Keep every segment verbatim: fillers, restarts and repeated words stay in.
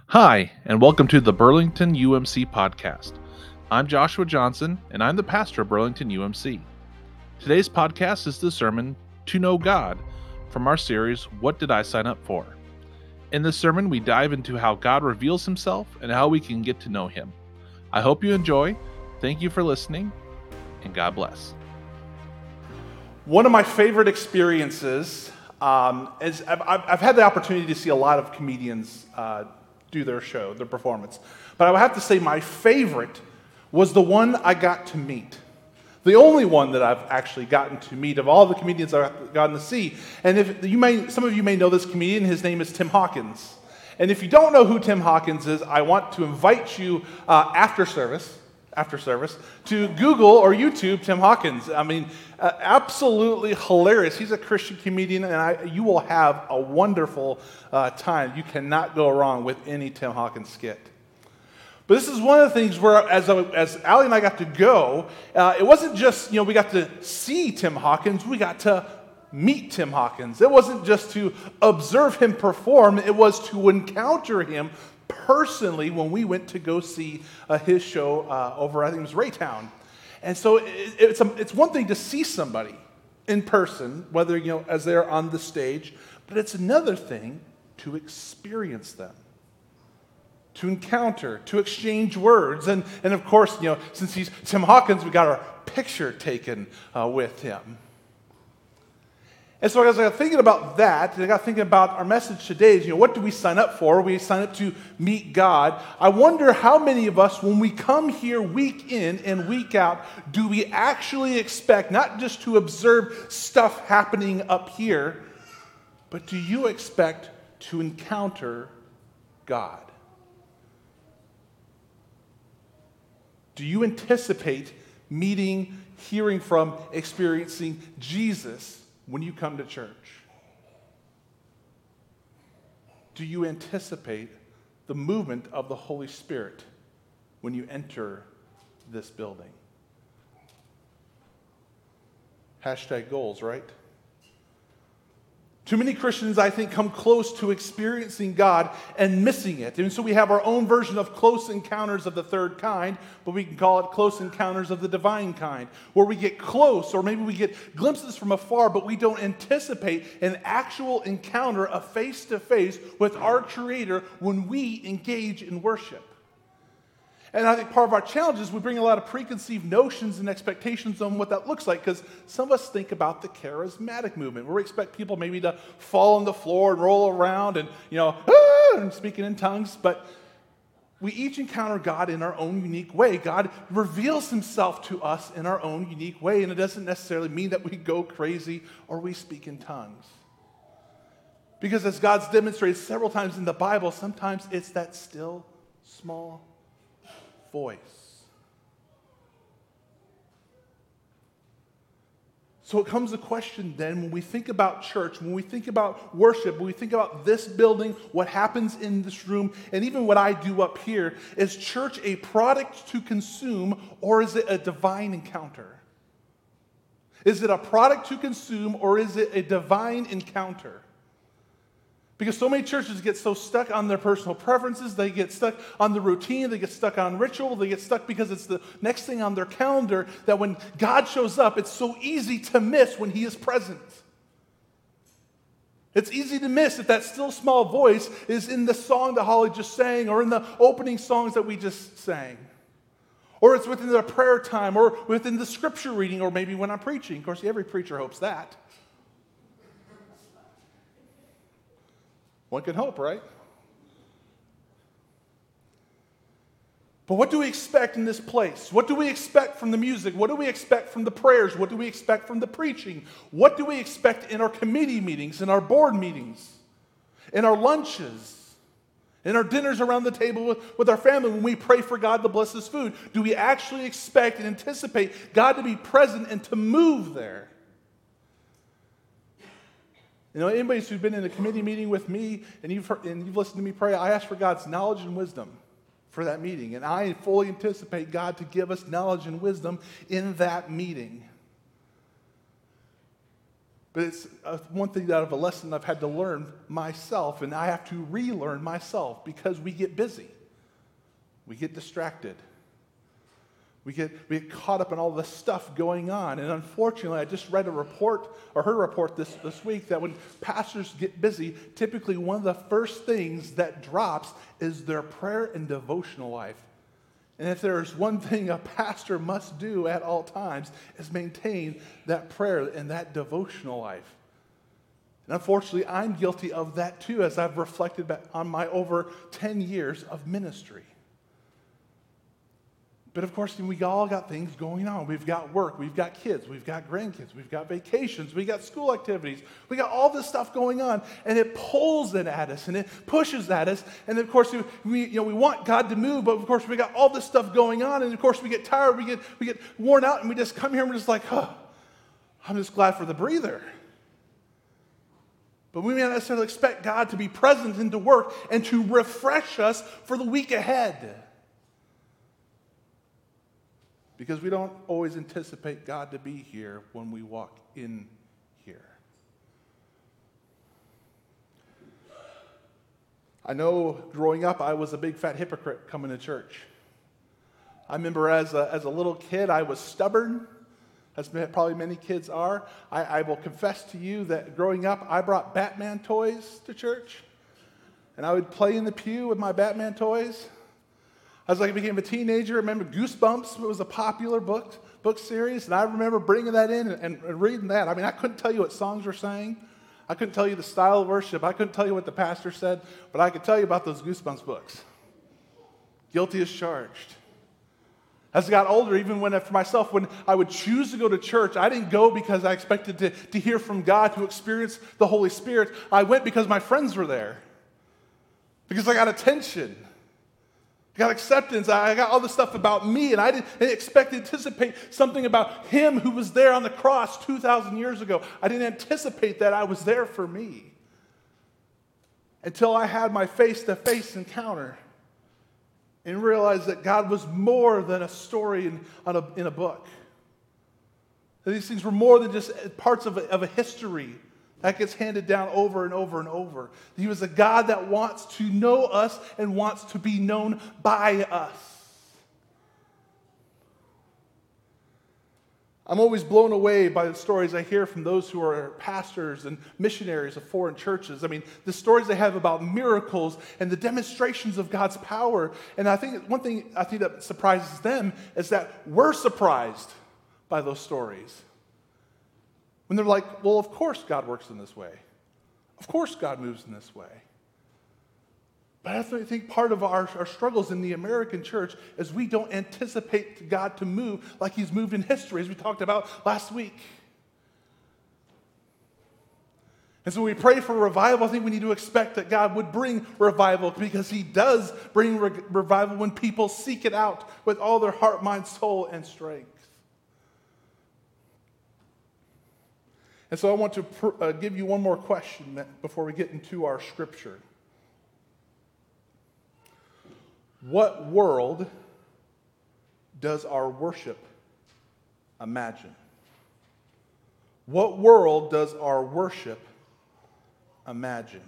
Hi, and welcome to the Burlington U M C podcast. I'm Joshua Johnson, and I'm the pastor of Burlington U M C. Today's podcast is the sermon, To Know God, from our series, What Did I Sign Up For? In this sermon, we dive into how God reveals himself and how we can get to know him. I hope you enjoy. Thank you for listening, and God bless. One of my favorite experiences um, is I've, I've I've had the opportunity to see a lot of comedians uh, do their show, their performance. But I would have to say my favorite was the one I got to meet. The only one that I've actually gotten to meet of all the comedians I've gotten to see. And if you may, some of you may know this comedian, his name is Tim Hawkins. And if you don't know who Tim Hawkins is, I want to invite you uh, after service, after service, to Google or YouTube Tim Hawkins. I mean, uh, absolutely hilarious. He's a Christian comedian, and I, you will have a wonderful uh, time. You cannot go wrong with any Tim Hawkins skit. But this is one of the things where, as as Allie and I got to go, uh, it wasn't just, you know, we got to see Tim Hawkins, we got to meet Tim Hawkins. It wasn't just to observe him perform, it was to encounter him personally when we went to go see uh, his show uh, over, I think it was Raytown. And so it, it's, a, it's one thing to see somebody in person, whether, you know, as they're on the stage, but it's another thing to experience them, to encounter, to exchange words. And, and of course, you know, since he's Tim Hawkins, we got our picture taken uh, with him. And so as I got thinking about that, and I got thinking about our message today is, you know, what do we sign up for? We sign up to meet God. I wonder how many of us, when we come here week in and week out, do we actually expect not just to observe stuff happening up here, but do you expect to encounter God? Do you anticipate meeting, hearing from, experiencing Jesus when you come to church? Do you anticipate the movement of the Holy Spirit when you enter this building? Hashtag goals, right? Too many Christians, I think, come close to experiencing God and missing it. And so we have our own version of close encounters of the third kind, but we can call it close encounters of the divine kind, where we get close, or maybe we get glimpses from afar, but we don't anticipate an actual encounter, a face-to-face with our Creator when we engage in worship. And I think part of our challenge is we bring a lot of preconceived notions and expectations on what that looks like, because some of us think about the charismatic movement, where we expect people maybe to fall on the floor and roll around and, you know, ah, and speaking in tongues, but we each encounter God in our own unique way. God reveals himself to us in our own unique way, and it doesn't necessarily mean that we go crazy or we speak in tongues. Because as God's demonstrated several times in the Bible, sometimes it's that still, small voice. So it comes the question then, when we think about church, when we think about worship, when we think about this building, what happens in this room, and even what I do up here, is church a product to consume, or is it a divine encounter? Is it a product to consume, or is it a divine encounter? Because so many churches get so stuck on their personal preferences, they get stuck on the routine, they get stuck on ritual, they get stuck because it's the next thing on their calendar, that when God shows up, it's so easy to miss when he is present. It's easy to miss if that still small voice is in the song that Holly just sang, or in the opening songs that we just sang. Or it's within the prayer time, or within the scripture reading, or maybe when I'm preaching. Of course, every preacher hopes that. One can hope, right? But what do we expect in this place? What do we expect from the music? What do we expect from the prayers? What do we expect from the preaching? What do we expect in our committee meetings, in our board meetings, in our lunches, in our dinners around the table with, with our family when we pray for God to bless his food? Do we actually expect and anticipate God to be present and to move there? You know, anybody who's been in a committee meeting with me and you've heard, and you've listened to me pray, I ask for God's knowledge and wisdom for that meeting. And I fully anticipate God to give us knowledge and wisdom in that meeting. But it's uh, one thing out of a lesson I've had to learn myself, and I have to relearn myself because we get busy. We get distracted. We get, we get caught up in all this stuff going on. And unfortunately, I just read a report or heard a report this, this week that when pastors get busy, typically one of the first things that drops is their prayer and devotional life. And if there's one thing a pastor must do at all times is maintain that prayer and that devotional life. And unfortunately, I'm guilty of that too as I've reflected back on my over ten years of ministry. But of course, we all got things going on. We've got work, we've got kids, we've got grandkids, we've got vacations, we got school activities, we got all this stuff going on, and it pulls it at us and it pushes at us. And of course, we you know we want God to move, but of course we got all this stuff going on, and of course we get tired, we get we get worn out, and we just come here and we're just like, oh, I'm just glad for the breather. But we may not necessarily expect God to be present and to work and to refresh us for the week ahead. Because we don't always anticipate God to be here when we walk in here. I know growing up, I was a big fat hypocrite coming to church. I remember as a, as a little kid, I was stubborn, as probably many kids are. I, I will confess to you that growing up, I brought Batman toys to church. And I would play in the pew with my Batman toys. As I became a teenager, I remember Goosebumps was a popular book book series, and I remember bringing that in and, and reading that. I mean, I couldn't tell you what songs were sang. I couldn't tell you the style of worship. I couldn't tell you what the pastor said, but I could tell you about those Goosebumps books. Guilty as charged. As I got older, even when for myself, when I would choose to go to church, I didn't go because I expected to, to hear from God, to experience the Holy Spirit. I went because my friends were there. Because I got attention. I got acceptance. I got all this stuff about me, and I didn't, I didn't expect to anticipate something about him who was there on the cross two thousand years ago. I didn't anticipate that I was there for me until I had my face-to-face encounter and realized that God was more than a story in, on a, in a book. That these things were more than just parts of a, of a history that gets handed down over and over and over. He was a God that wants to know us and wants to be known by us. I'm always blown away by the stories I hear from those who are pastors and missionaries of foreign churches. I mean, the stories they have about miracles and the demonstrations of God's power. And I think one thing I think that surprises them is that we're surprised by those stories. When they're like, well, of course God works in this way. Of course God moves in this way. But I think part of our, our struggles in the American church is we don't anticipate God to move like he's moved in history, as we talked about last week. And so when we pray for revival, I think we need to expect that God would bring revival, because he does bring re- revival when people seek it out with all their heart, mind, soul, and strength. And so I want to pr- uh, give you one more question before we get into our scripture. What world does our worship imagine? What world does our worship imagine?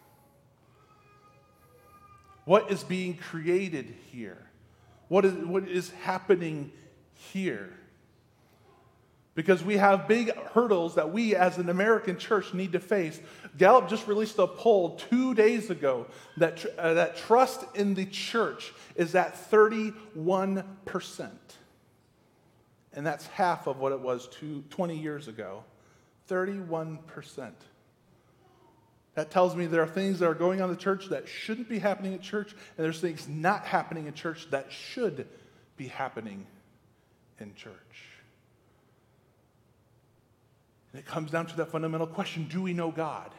What is being created here? What is, what is happening here? Because we have big hurdles that we as an American church need to face. Gallup just released a poll two days ago that, tr- uh, that trust in the church is at thirty-one percent. And that's half of what it was two, twenty years ago. thirty-one percent. That tells me there are things that are going on in the church that shouldn't be happening at church, and there's things not happening in church that should be happening in church. And it comes down to that fundamental question: do we know God?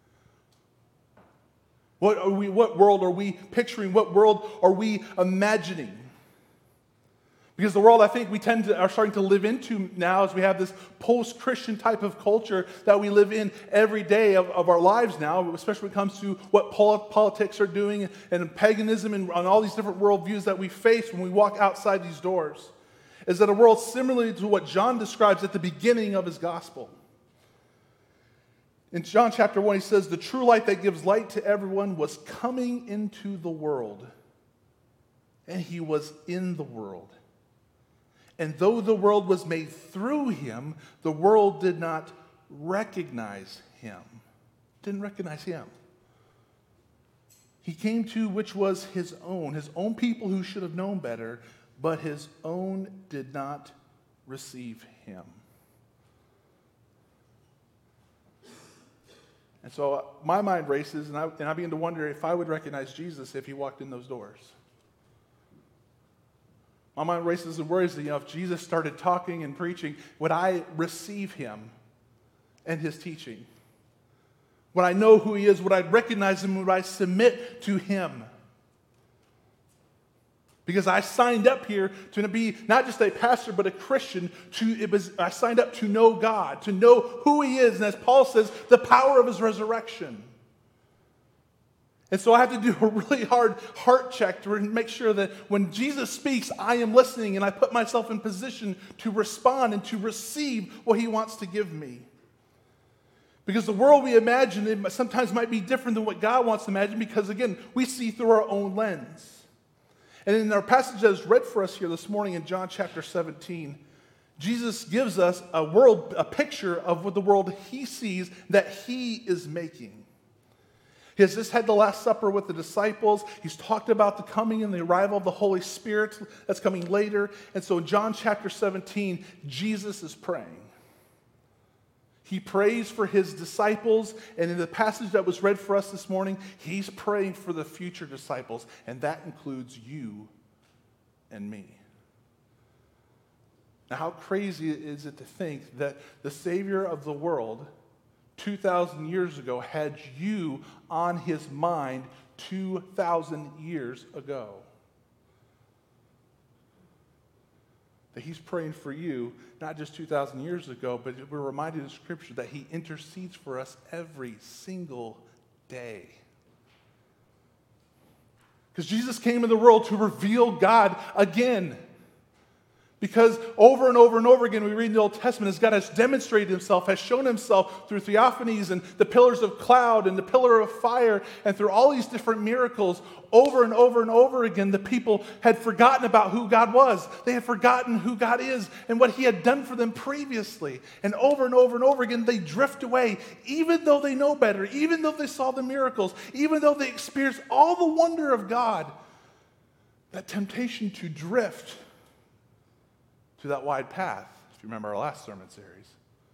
What are we? What world are we picturing? What world are we imagining? Because the world I think we tend to are starting to live into now, as we have this post-Christian type of culture that we live in every day of, of our lives now, especially when it comes to what pol- politics are doing and paganism and on all these different worldviews that we face when we walk outside these doors, is that a world similar to what John describes at the beginning of his gospel. In John chapter one, he says, the true light that gives light to everyone was coming into the world. And he was in the world. And though the world was made through him, the world did not recognize him. Didn't recognize him. He came to which was his own, his own people who should have known better, but his own did not receive him. And so uh, my mind races, and I, and I begin to wonder if I would recognize Jesus if he walked in those doors. My mind races and worries that, you know, if Jesus started talking and preaching, would I receive him and his teaching? Would I know who he is? Would I recognize him? Would I submit to him? Because I signed up here to be not just a pastor, but a Christian. To it was I signed up to know God, to know who he is, and as Paul says, the power of his resurrection. And so I have to do a really hard heart check to make sure that when Jesus speaks, I am listening and I put myself in position to respond and to receive what he wants to give me. Because the world we imagine it sometimes might be different than what God wants to imagine because, again, we see through our own lens. And in our passage that is read for us here this morning in John chapter seventeen, Jesus gives us a world, a picture of what the world he sees that he is making. He has just had the Last Supper with the disciples. He's talked about the coming and the arrival of the Holy Spirit that's coming later. And so in John chapter seventeen, Jesus is praying. He prays for his disciples, and in the passage that was read for us this morning, he's praying for the future disciples, and that includes you and me. Now, how crazy is it to think that the Savior of the world two thousand years ago had you on his mind two thousand years ago? That he's praying for you, not just two thousand years ago, but we're reminded in Scripture that he intercedes for us every single day. Because Jesus came in the world to reveal God again. Because over and over and over again, we read in the Old Testament as God has demonstrated himself, has shown himself through theophanies and the pillars of cloud and the pillar of fire, and through all these different miracles, over and over and over again, the people had forgotten about who God was. They had forgotten who God is and what he had done for them previously. And over and over and over again, they drift away, even though they know better, even though they saw the miracles, even though they experienced all the wonder of God. That temptation to drift to that wide path, if you remember our last sermon series.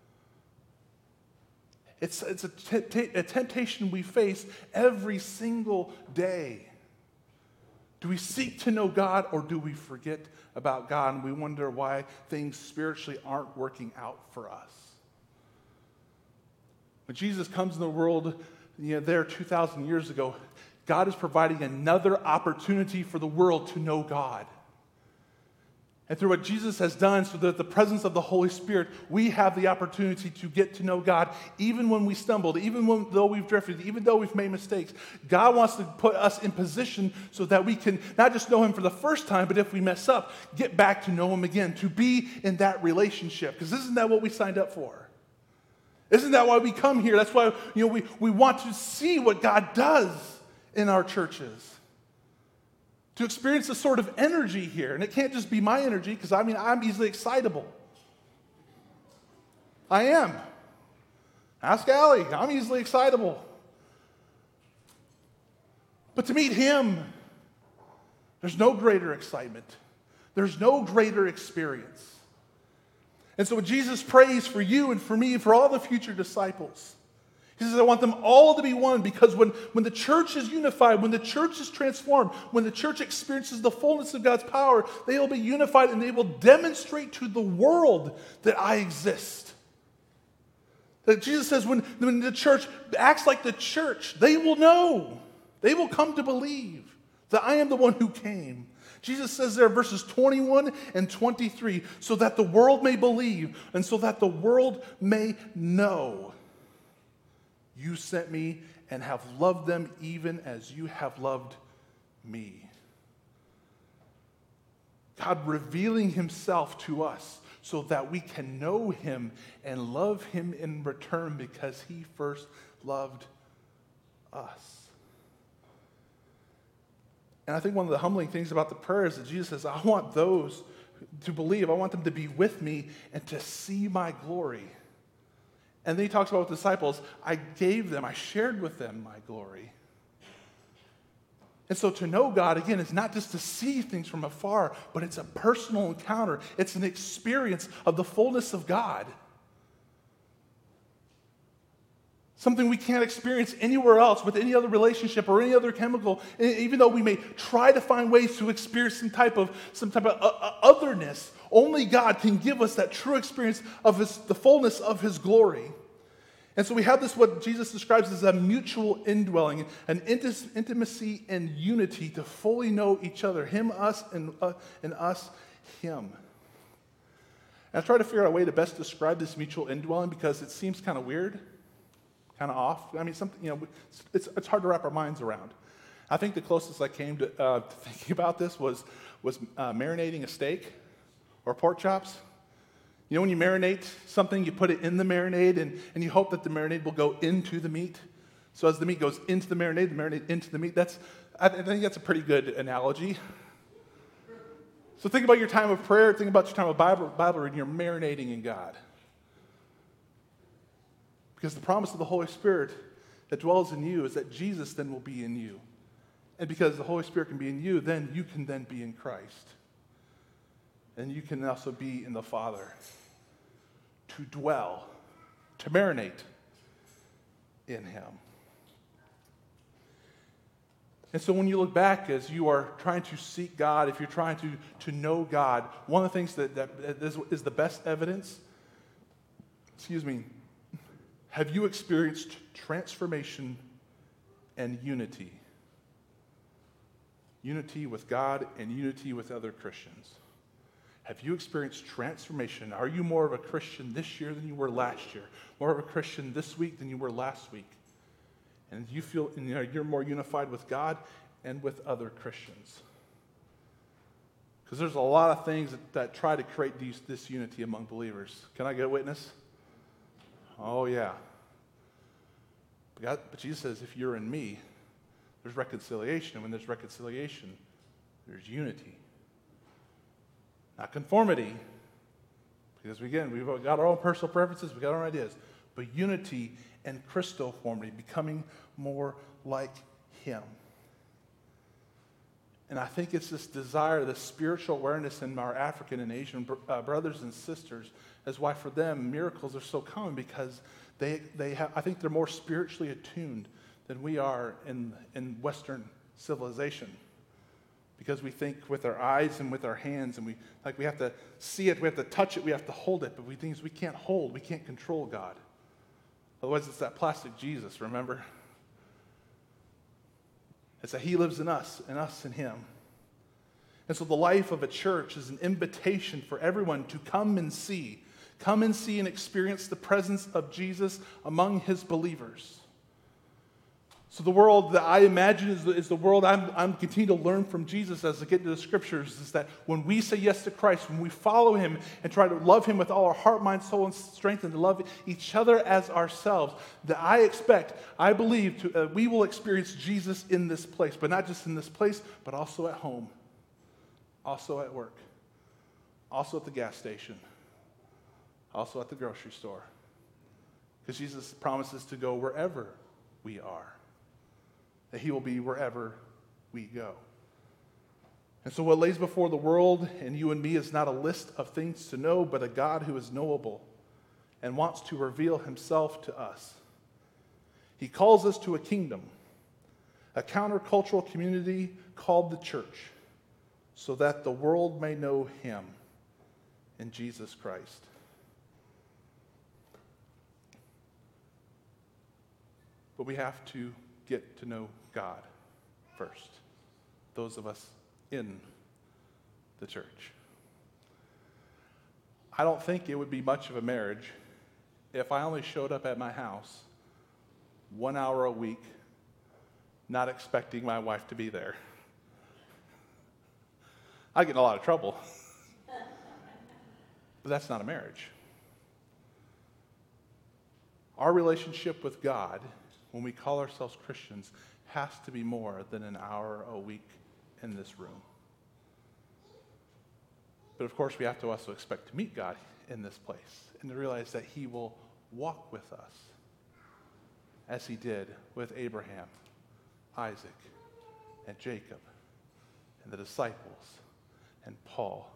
It's, it's a, t- a temptation we face every single day. Do we seek to know God, or do we forget about God and we wonder why things spiritually aren't working out for us? When Jesus comes in the world, you know, there two thousand years ago, God is providing another opportunity for the world to know God. And through what Jesus has done, so that the presence of the Holy Spirit, we have the opportunity to get to know God, even when we stumbled, even when, though we've drifted, even though we've made mistakes. God wants to put us in position so that we can not just know him for the first time, but if we mess up, get back to know him again, to be in that relationship. Because isn't that what we signed up for? Isn't that why we come here? That's why, you know, we, we want to see what God does in our churches. To experience a sort of energy here. And it can't just be my energy, because I mean, I'm easily excitable. I am. Ask Allie. I'm easily excitable. But to meet him, there's no greater excitement. There's no greater experience. And so when Jesus prays for you and for me and for all the future disciples, he says, I want them all to be one, because when, when the church is unified, when the church is transformed, when the church experiences the fullness of God's power, they will be unified and they will demonstrate to the world that I exist. That Jesus says when, when the church acts like the church, they will know. They will come to believe that I am the one who came. Jesus says there, verses twenty-one and twenty-three, so that the world may believe and so that the world may know. You sent me and have loved them even as you have loved me. God revealing himself to us so that we can know him and love him in return because he first loved us. And I think one of the humbling things about the prayer is that Jesus says, I want those to believe, I want them to be with me and to see my glory. And then he talks about with disciples, I gave them, I shared with them my glory. And so to know God, again, is not just to see things from afar, but it's a personal encounter. It's an experience of the fullness of God. Something we can't experience anywhere else with any other relationship or any other chemical, even though we may try to find ways to experience some type of some type of uh, otherness. Only God can give us that true experience of his, the fullness of his glory. And so we have this, what Jesus describes as a mutual indwelling, an inti- intimacy and unity to fully know each other, him, us, and, uh, and us, him. And I try to figure out a way to best describe this mutual indwelling because it seems kind of weird, kind of off. I mean, something, you know, it's, it's hard to wrap our minds around. I think the closest I came to, uh, to thinking about this was, was uh, marinating a steak or pork chops. You know, when you marinate something, you put it in the marinade, and, and you hope that the marinade will go into the meat. So as the meat goes into the marinade, the marinade into the meat. That's, I think that's a pretty good analogy. So think about your time of prayer, think about your time of Bible, Bible reading, you're marinating in God. Because the promise of the Holy Spirit that dwells in you is that Jesus then will be in you. And because the Holy Spirit can be in you, then you can then be in Christ. And you can also be in the Father. To dwell, to marinate in him. And so when you look back as you are trying to seek God, if you're trying to, to know God, one of the things that, that is, is the best evidence, excuse me, have you experienced transformation and unity? Unity with God and unity with other Christians. Have you experienced transformation? Are you more of a Christian this year than you were last year? More of a Christian this week than you were last week? And you feel you know, you're more unified with God and with other Christians? Because there's a lot of things that, that try to create these, this unity among believers. Can I get a witness? Oh, yeah. But, God, but Jesus says, if you're in me, there's reconciliation. And when there's reconciliation, there's unity. Not conformity, because again, we've got our own personal preferences, we've got our own ideas, but unity and Christoformity, becoming more like him. And I think it's this desire, this spiritual awareness in our African and Asian br- uh, brothers and sisters, is why for them miracles are so common, because they they have, I think they're more spiritually attuned than we are in, in Western civilization. Because we think with our eyes and with our hands, and we like we have to see it, we have to touch it, we have to hold it, but we things we can't hold, we can't control God. Otherwise, it's that plastic Jesus, remember? It's that he lives in us, and us in him. And so the life of a church is an invitation for everyone to come and see, come and see and experience the presence of Jesus among his believers. So the world that I imagine is the, is the world I'm, I'm continuing to learn from Jesus as I get into the scriptures, is that when we say yes to Christ, when we follow him and try to love him with all our heart, mind, soul, and strength, and to love each other as ourselves, that I expect, I believe, to, uh, we will experience Jesus in this place. But not just in this place, but also at home, also at work, also at the gas station, also at the grocery store. Because Jesus promises to go wherever we are. That he will be wherever we go. And so what lays before the world and you and me is not a list of things to know, but a God who is knowable and wants to reveal himself to us. He calls us to a kingdom, a countercultural community called the church, so that the world may know him in Jesus Christ. But we have to get to know God first, those of us in the church. I don't think it would be much of a marriage if I only showed up at my house one hour a week, not expecting my wife to be there. I get in a lot of trouble. But that's not a marriage. Our relationship with God, when we call ourselves Christians, has to be more than an hour a week in this room. But of course, we have to also expect to meet God in this place and to realize that he will walk with us as he did with Abraham, Isaac, and Jacob, and the disciples, and Paul.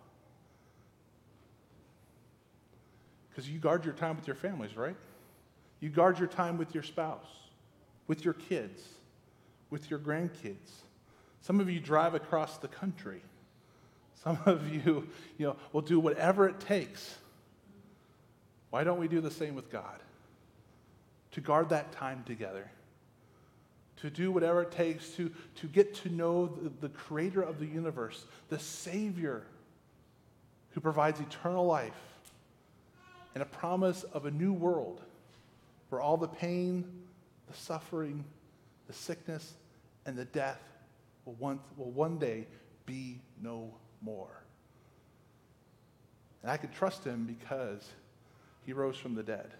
Because you guard your time with your families, right? You guard your time with your spouse, with your kids, with your grandkids. Some of you drive across the country. Some of you, you know, will do whatever it takes. Why don't we do the same with God? To guard that time together. To do whatever it takes to, to get to know the, the creator of the universe, the Savior who provides eternal life and a promise of a new world where all the pain, the suffering, the sickness, and the death will one, will one day be no more. And I can trust him because he rose from the dead.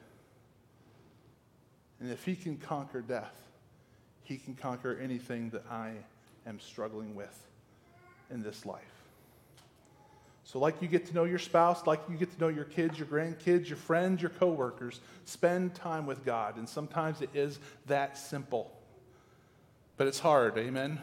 And if he can conquer death, he can conquer anything that I am struggling with in this life. So like you get to know your spouse, like you get to know your kids, your grandkids, your friends, your coworkers, spend time with God. And sometimes it is that simple. But it's hard, amen?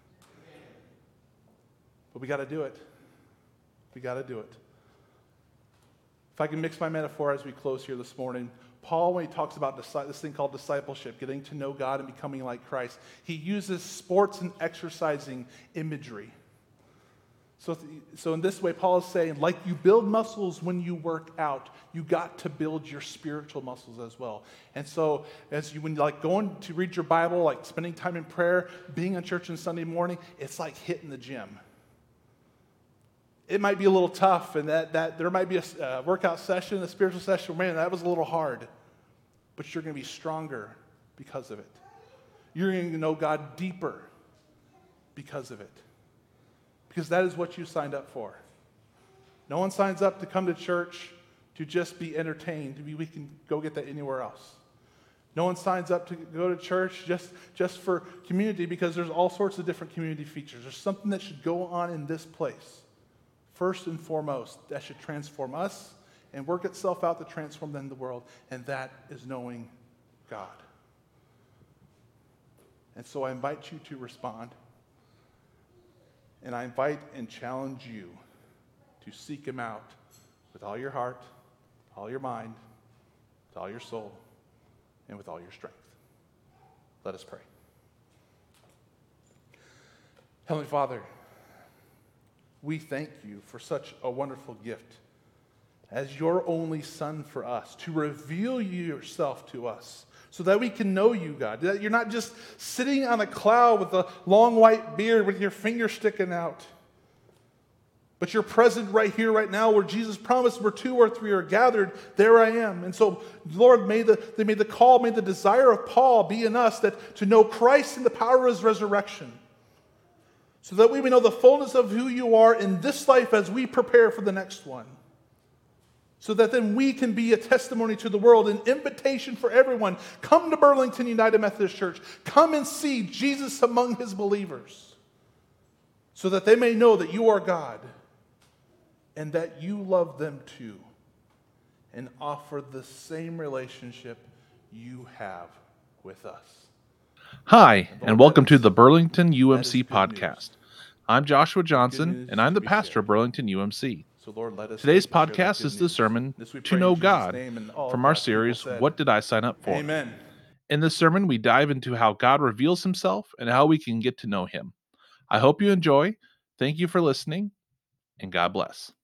But we got to do it. We got to do it. If I can mix my metaphor as we close here this morning, Paul, when he talks about this thing called discipleship, getting to know God and becoming like Christ, he uses sports and exercising imagery. So, so in this way, Paul is saying, like you build muscles when you work out, you got to build your spiritual muscles as well. And so as you, when you're like going to read your Bible, like spending time in prayer, being in church on Sunday morning, it's like hitting the gym. It might be a little tough, and that, that there might be a uh, workout session, a spiritual session, man, that was a little hard. But you're going to be stronger because of it. You're going to know God deeper because of it. Because that is what you signed up for. No one signs up to come to church to just be entertained. We can go get that anywhere else. No one signs up to go to church just, just for community, because there's all sorts of different community features. There's something that should go on in this place. First and foremost, that should transform us and work itself out to transform then the world. And that is knowing God. And so I invite you to respond. And I invite and challenge you to seek him out with all your heart, all your mind, with all your soul, and with all your strength. Let us pray. Heavenly Father, we thank you for such a wonderful gift as your only Son for us, to reveal yourself to us so that we can know you, God. That you're not just sitting on a cloud with a long white beard with your finger sticking out, but you're present right here, right now, where Jesus promised where two or three are gathered, there I am. And so, Lord, may the, may the call, may the desire of Paul be in us, that to know Christ and the power of his resurrection, so that we may know the fullness of who you are in this life as we prepare for the next one. So that then we can be a testimony to the world, an invitation for everyone. Come to Burlington United Methodist Church. Come and see Jesus among his believers. So that they may know that you are God and that you love them too. And offer the same relationship you have with us. Hi, and welcome to the Burlington U M C podcast. I'm Joshua Johnson, and I'm the pastor of Burlington U M C. So Lord, let us Today's podcast is the sermon To Know God from our series, What Did I Sign Up For? Amen. In this sermon, we dive into how God reveals himself and how we can get to know him. I hope you enjoy. Thank you for listening, and God bless.